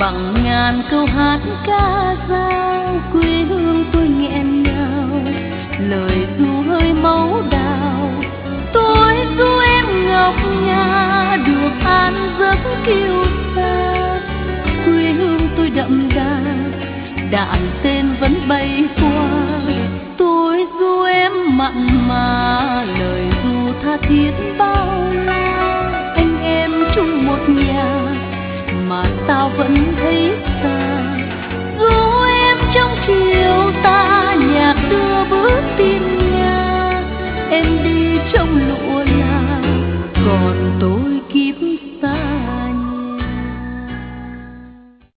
bằng ngàn câu hát ca dao. Quê hương tôi nghẹn ngào, lời ru hơi máu đào. Tôi ru em ngọc ngà, được an giấc kiêu sa. Quê hương tôi đậm đà, đạn tên vẫn bay qua. Tôi ru em mặn mà, lời ru tha thiết bao la. Anh em chung một nhà mà sao vẫn thấy xa.